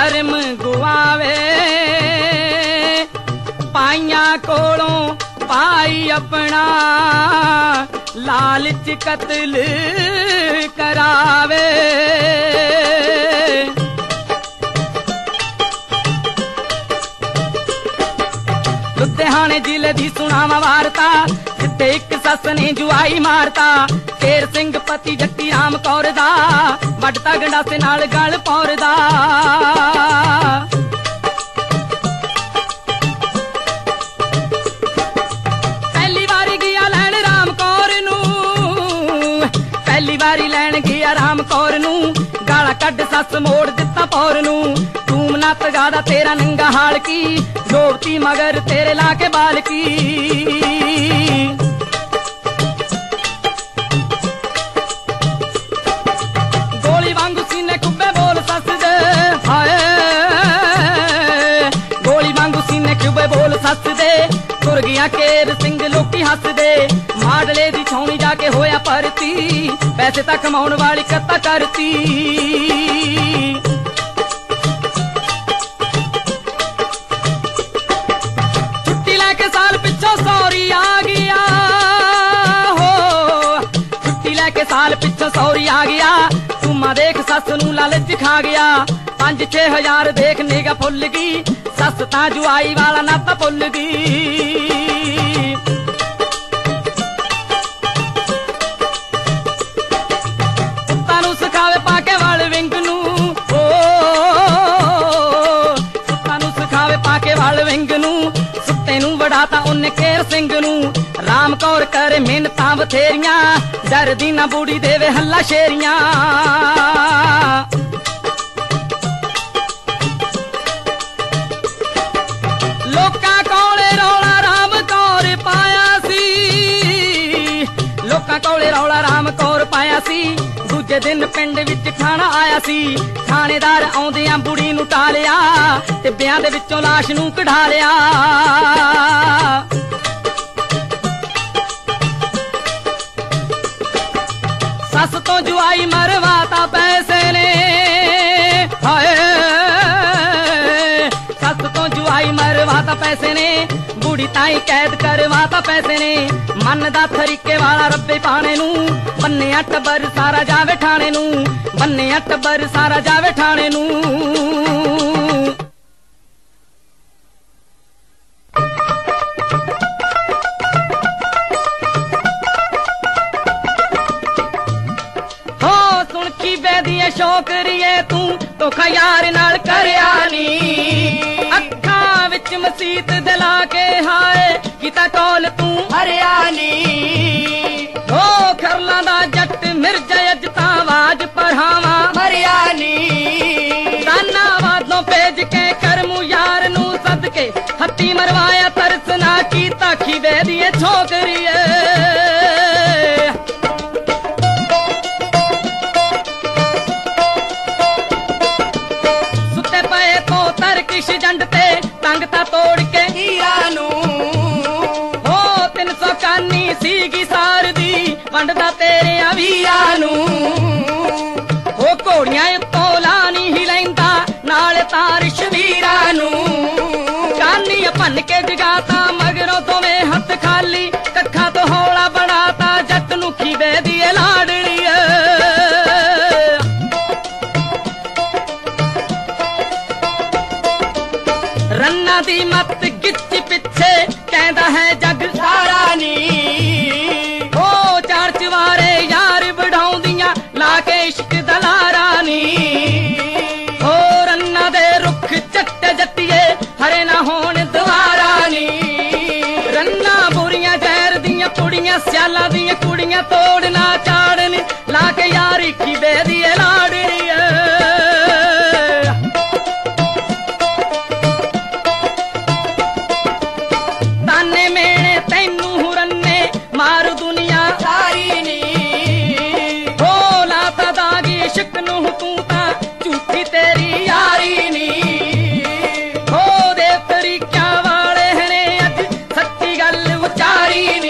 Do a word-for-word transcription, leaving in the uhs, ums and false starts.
धर्म गुआवे पाइया कोलों पाई अपना लालच कत्ल करावे। लुधियाने जिले दी सुनावा वारता जिथे एक सस ने जुआई मारता। शेर सिंह पति जट्टी राम कौर दा वड्डता गंडासे नाल गल पौरदा। पहली वारी गया लैन राम कौर नू पहली वारी लैन गया राम कौर नू गाला कड सस मोड़ दिता पौर नू। तूम नत गादा तेरा नंगा हाल की डोबती मगर तेरे लाके बाल की। गोली वांगू सीने कुब्बे बोल सस दे हाय गोली वांगू सीने कुब्बे बोल सस दे। तुर गया केर सिंह लोकी हस दे। माडले दी छौनी जाके होया परती पैसे तक कमाउण वाली कत्ता करती। साल पिछो सौरी आ गया हो छुट्टी लैके साल पिछो सौरी आ गया। तुमा देख सस नू लालच खा गया। पांच छे हजार देख निगा फुल गई सस ता जुआई वाला नाता भुल गई। पुत्ता नू सिखावे पाके वाल विंग नू ओ पुत्ता नू सिखावे पाके वाल विंग नू। तेनू वड़ाता उन्ने केर सिंह नू। राम कौर करे मिन्नतां बथेरियां डरदी ना बूढ़ी देवे हल्ला शेरियां। लोकां कोले रौला राम कौर पाया सी लोकां कोले रौला राम कौर पाया सी। दूजे दिन पिंड विच खाना आया सी। थानेदार आउंदियां बुढ़ी नू टालिया टिब्बियां दे विचों लाश नू कढा लिया। सस तो जुआई मरवाता पैसे ने हाय सस तो जुआई मरवाता पैसे ने। बूढ़ी ताई कैद करवाता पैसे ने। मन दा तरीके वाला रब्बे पाने नू बन्ने टब्बर सारा जावे ठाणे नू बन्ने टब्बर सारा जावे ठाणे नू। हो सुन की बेदिए शौकरिए तू धोखा यार नाल करया नी। अखां विच मसीत दिला के हाय किता कौल तू हरिया नी। हो खरलां दा जट मिर्जा अजता आवाज पढ़ावा मरिया नी। दाना वादों पेज के करमू यार नू सदके हत्ती मरवाया तरस ना कीता खीबे दिए छोकरिए। सुते पए तो तरकिश जंड ते तंगता तोड़ के हीरा नू। हो तीन सौ कानी सीगी सार दी वंडदा तेरे वीरा नू। हो घोड़ियां उत्तों लानी ही लैंदा नाल तार शवीरा नू। कानी भन के जगाता मगरों दोवें हथ खाली कखा तो हौला बनाता जट नू खीबे दी लाडली। रन्ना दी मत गिच पिछे कहता है जग सारा नी। हो चार चवारे यार बढ़ाउंदियां लाके इश्क दलारा नी। हो रन्ना दे रुख चट्टे जट्टिए हरे ना होण दुआरा नी। रन्ना बुरियां जहर दियां कुड़ियां स्याला दियां कुड़ियां तोड़ना चाड़न लाके यारी खीबे दी लाड़नी। ताने मेने तैनू रन्ने मारू दुनिया सारी नी। हो लाता दागी इश्क नू तू ता झूठी तेरी यारी नी। हो दे तरीक्यां वाले ने अज सच्ची गल उचारी नी।